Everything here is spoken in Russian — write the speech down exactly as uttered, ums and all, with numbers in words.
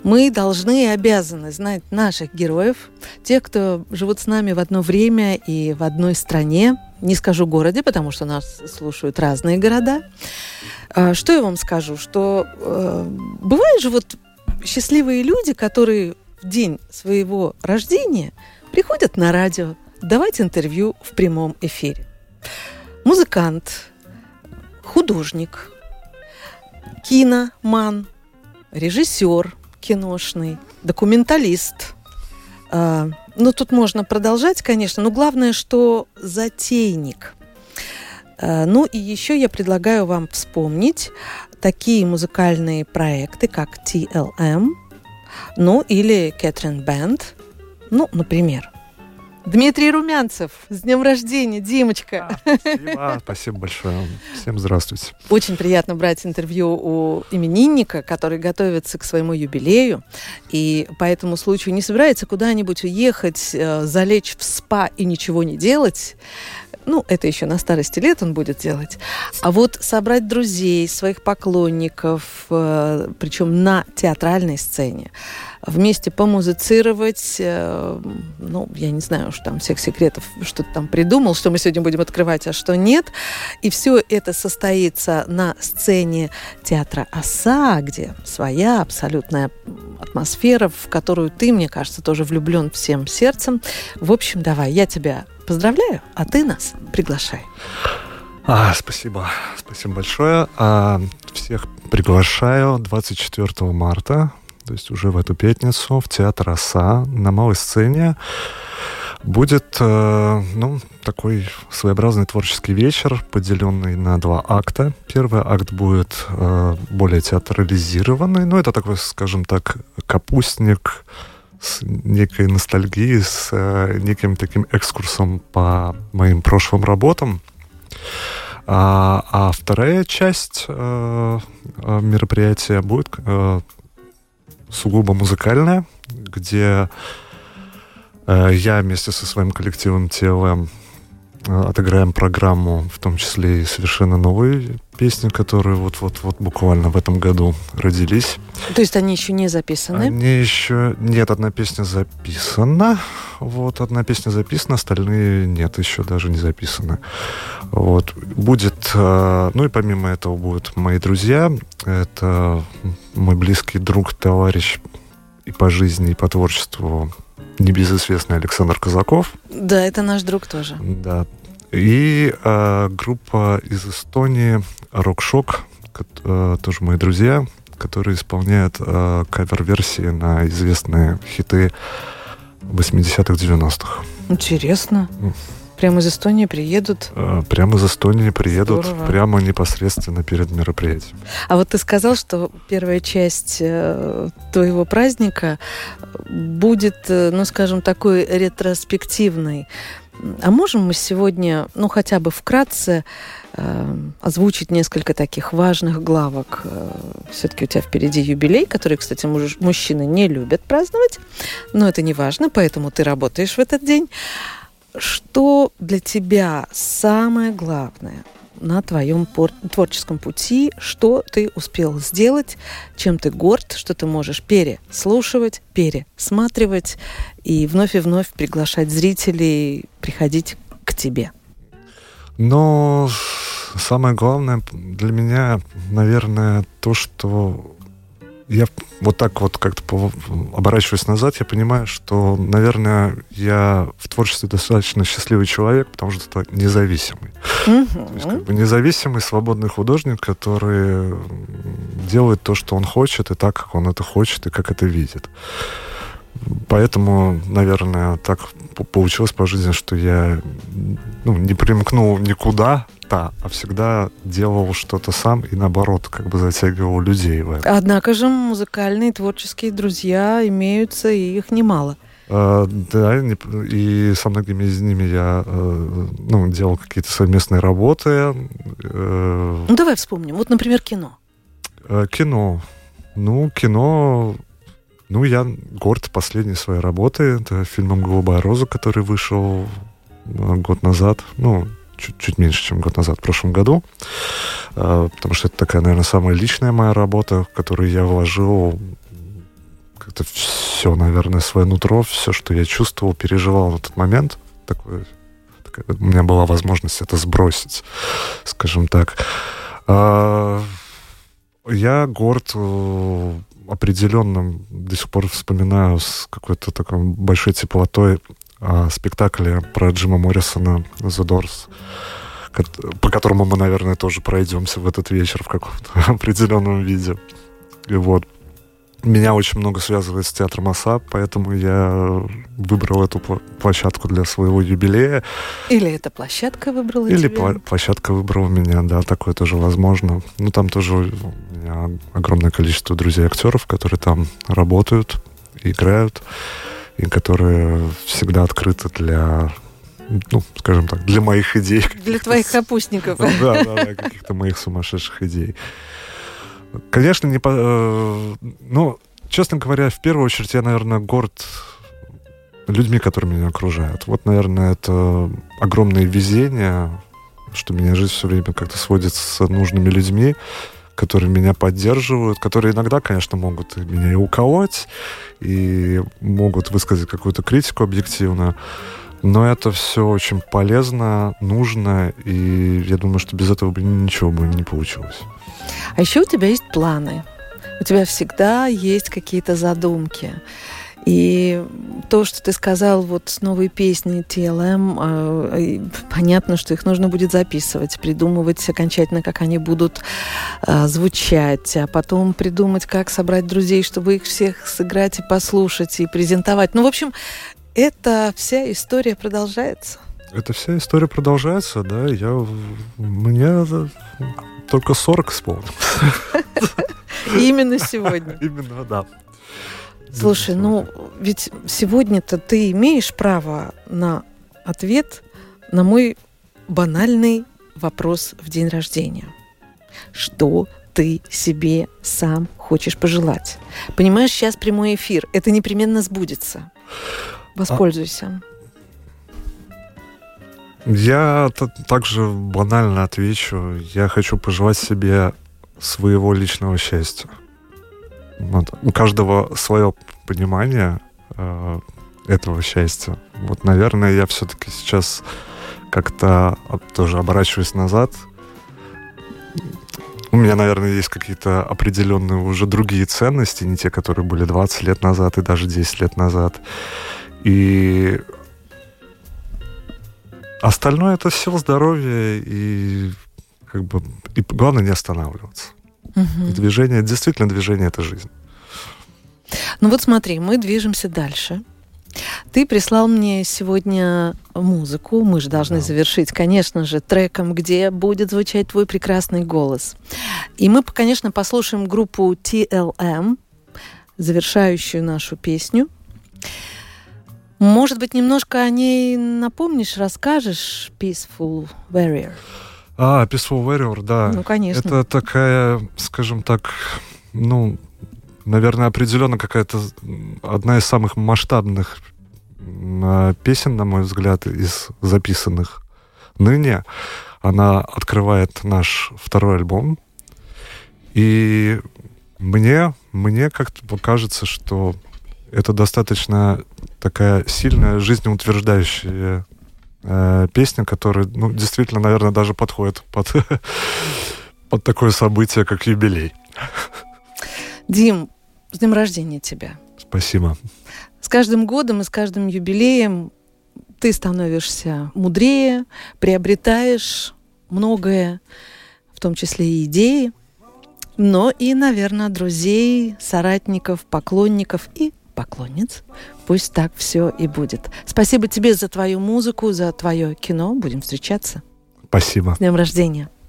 Мы должны и обязаны знать наших героев, тех, кто живут с нами в одно время и в одной стране. Не скажу городе, потому что нас слушают разные города. Что я вам скажу? Что э, бывают же вот счастливые люди, которые в день своего рождения приходят на радио давать интервью в прямом эфире. Музыкант, художник, киноман, режиссер киношный, документалист. А, ну, тут можно продолжать, конечно, но главное, что затейник. А, ну, и еще я предлагаю вам вспомнить такие музыкальные проекты, как ти эл эм, ну, или Catherine Band, ну, например. Дмитрий Румянцев, с днем рождения, Димочка. А, спасибо, спасибо большое. Всем здравствуйте. Очень приятно брать интервью у именинника, который готовится к своему юбилею, и по этому случаю не собирается куда-нибудь уехать, залечь в спа и ничего не делать. Ну, это еще на старости лет он будет делать. А вот собрать друзей, своих поклонников, причем на театральной сцене, вместе помузицировать, ну, я не знаю уж там всех секретов, что ты там придумал, что мы сегодня будем открывать, а что нет. И все это состоится на сцене театра «Оса», где своя абсолютная атмосфера, в которую ты, мне кажется, тоже влюблен всем сердцем. В общем, давай, я тебя поздравляю, а ты нас приглашай. А, спасибо, спасибо большое. А, всех приглашаю двадцать четвёртого марта, то есть уже в эту пятницу, в театр «Оса» на малой сцене. Будет, э, ну, такой своеобразный творческий вечер, поделенный на два акта. Первый акт будет э, более театрализированный, ну, это такой, скажем так, капустник с некой ностальгией, с э, неким таким экскурсом по моим прошлым работам. А, а вторая часть э, мероприятия будет э, сугубо музыкальная, где э, я вместе со своим коллективом ти эл эм э, отыграем программу, в том числе и совершенно новые песни, которые вот-вот-вот буквально в этом году родились. То есть они еще не записаны? Они еще... Нет, одна песня записана. Вот, одна песня записана, остальные нет, еще даже не записаны. Вот. Будет... Ну и помимо этого будут мои друзья. Это мой близкий друг, товарищ и по жизни, и по творчеству небезызвестный Александр Казаков. Да, это наш друг тоже. Да. И э, группа из Эстонии «Рок-шок», э, тоже мои друзья, которые исполняют э, кавер-версии на известные хиты восьмидесятых, девяностых. Интересно. Прямо из Эстонии приедут? Э, прямо из Эстонии приедут, Здорово. Прямо непосредственно перед мероприятием. А вот ты сказал, что первая часть э, твоего праздника будет, э, ну, скажем, такой ретроспективной. А можем мы сегодня, ну, хотя бы вкратце э, озвучить несколько таких важных главок? Э, все-таки у тебя впереди юбилей, который, кстати, муж, мужчины не любят праздновать, но это не важно, поэтому ты работаешь в этот день. Что для тебя самое главное на твоем пор- творческом пути? Что ты успел сделать? Чем ты горд? Что ты можешь переслушивать, пересматривать и вновь и вновь приглашать зрителей приходить к тебе? Но самое главное для меня, наверное, то, что я вот так вот как-то оборачиваюсь назад, я понимаю, что, наверное, я в творчестве достаточно счастливый человек, потому что это независимый. Mm-hmm. То есть, как бы независимый, свободный художник, который делает то, что он хочет, и так, как он это хочет, и как это видит. Поэтому, наверное, так получилось по жизни, что я ну, не примкнул никуда, да, а всегда делал что-то сам и, наоборот, как бы затягивал людей в это. Однако же музыкальные творческие друзья имеются, и их немало. Uh, да, и со многими из ними я uh, ну, делал какие-то совместные работы. Uh, ну, давай вспомним. Вот, например, кино. Uh, кино. Ну, кино... Ну, я горд последней своей работы. Это фильмом «Голубая роза», который вышел год назад. Ну, чуть, чуть меньше, чем год назад, в прошлом году. Uh, потому что это такая, наверное, самая личная моя работа, в которую я вложил как-то все, наверное, свое нутро, все, что я чувствовал, переживал в этот момент, такой, такая, у меня была возможность это сбросить, скажем так. А, я горд определенно, до сих пор вспоминаю с какой-то такой большой теплотой о спектакле про Джима Моррисона «The Doors», по которому мы, наверное, тоже пройдемся в этот вечер в каком-то определенном виде. И вот. Меня очень много связывает с театром ОСА, поэтому я выбрал эту площадку для своего юбилея. Или эта площадка выбрала Или тебя? Или площадка выбрала меня, да, такое тоже возможно. Ну, там тоже у меня огромное количество друзей-актеров, которые там работают, играют, и которые всегда открыты для, ну, скажем так, для моих идей. Для твоих капустников. Да, да, да, каких-то моих сумасшедших идей. Конечно, не по... Ну, честно говоря, в первую очередь я, наверное, горд людьми, которые меня окружают. Вот, наверное, это огромное везение, что меня жизнь все время как-то сводится с нужными людьми, которые меня поддерживают, которые иногда, конечно, могут меня и уколоть, и могут высказать какую-то критику объективно, но это все очень полезно, нужно, и я думаю, что без этого бы ничего бы не получилось. А еще у тебя есть планы. У тебя всегда есть какие-то задумки. И то, что ты сказал, вот новые песни ти эл эм, э, понятно, что их нужно будет записывать, придумывать окончательно, как они будут э, звучать, а потом придумать, как собрать друзей, чтобы их всех сыграть и послушать, и презентовать. Ну, в общем, эта вся история продолжается. Эта вся история продолжается, да. Я... Мне только сорок исполнилось. Именно сегодня. Именно, да. Слушай, ну ведь сегодня-то ты имеешь право на ответ на мой банальный вопрос в день рождения. Что ты себе сам хочешь пожелать? Понимаешь, сейчас прямой эфир. Это непременно сбудется. Воспользуйся. Я также банально отвечу. Я хочу пожелать себе своего личного счастья. Вот. У каждого свое понимание э, этого счастья. Вот, наверное, я все-таки сейчас как-то тоже оборачиваюсь назад. У меня, наверное, есть какие-то определенные уже другие ценности, не те, которые были двадцать лет назад и даже десять лет назад. И остальное — это сила, здоровье и как бы и главное не останавливаться. Угу. Движение, действительно, движение — это жизнь. Ну вот смотри, мы движемся дальше. Ты прислал мне сегодня музыку. Мы же должны да. завершить, конечно же, треком, где будет звучать твой прекрасный голос. И мы, конечно, послушаем группу ти эл эм, завершающую нашу песню. Может быть, немножко о ней напомнишь, расскажешь? Peaceful Warrior. А, Peaceful Warrior, да. Ну, конечно. Это такая, скажем так, ну, наверное, определенно какая-то одна из самых масштабных песен, на мой взгляд, из записанных ныне. Она открывает наш второй альбом. И мне, мне как-то кажется, что это достаточно такая сильная, жизнеутверждающая э, песня, которая, ну, действительно, наверное, даже подходит под, под такое событие, как юбилей. Дим, с днем рождения тебя. Спасибо. С каждым годом и с каждым юбилеем ты становишься мудрее, приобретаешь многое, в том числе и идеи, но и, наверное, друзей, соратников, поклонников и поклонниц. Пусть так все и будет. Спасибо тебе за твою музыку, за твое кино. Будем встречаться. Спасибо. С днем рождения.